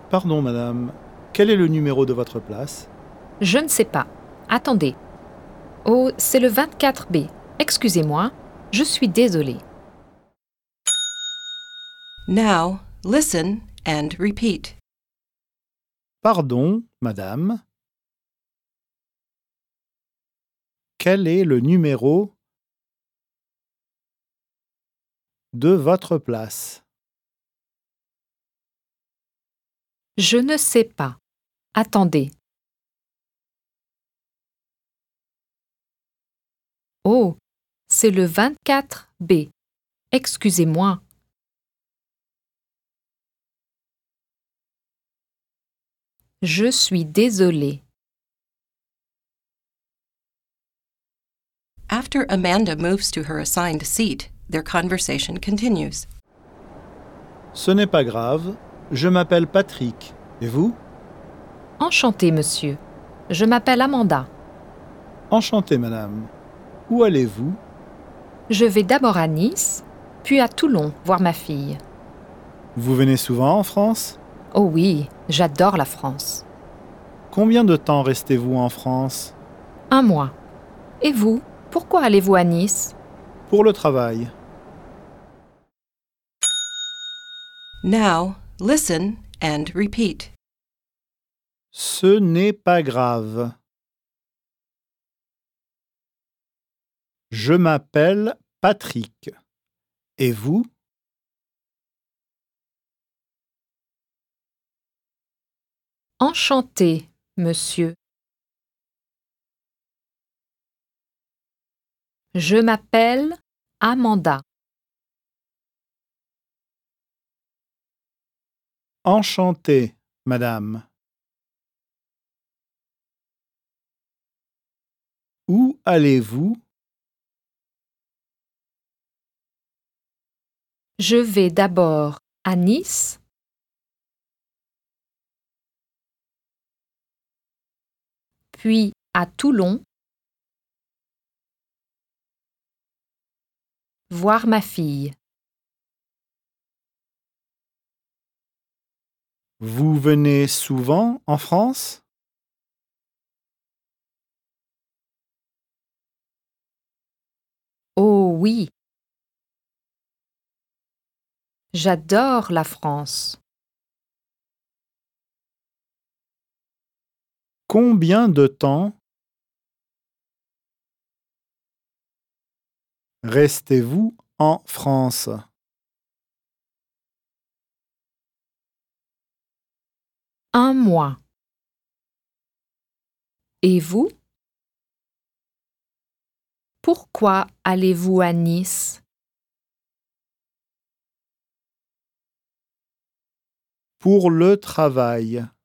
Pardon, madame. Quel est le numéro de votre place? Je ne sais pas. Attendez. Oh, c'est le 24B. Excusez-moi, je suis désolée. Now, listen and repeat. Pardon, madame. Quel est le numéro de votre place? Je ne sais pas. Attendez. Oh, c'est le 24B. Excusez-moi. Je suis désolée. After Amanda moves to her assigned seat, their conversation continues. Ce n'est pas grave. Je m'appelle Patrick. Et vous? Enchantée, monsieur. Je m'appelle Amanda. Enchanté, madame. Où allez-vous? Je vais d'abord à Nice, puis à Toulon voir ma fille. Vous venez souvent en France? Oh oui, j'adore la France. Combien de temps restez-vous en France? 1 mois. Et vous, pourquoi allez-vous à Nice? Pour le travail. Now, listen and repeat. Ce n'est pas grave. Je m'appelle Patrick. Et vous? Enchantée, monsieur. Je m'appelle Amanda. Enchanté, madame. Où allez-vous? Je vais d'abord à Nice, puis à Toulon, voir ma fille. Vous venez souvent en France? Oh oui. J'adore la France. Combien de temps restez-vous en France? 1 mois. Et vous? Pourquoi allez-vous à Nice? Pour le travail.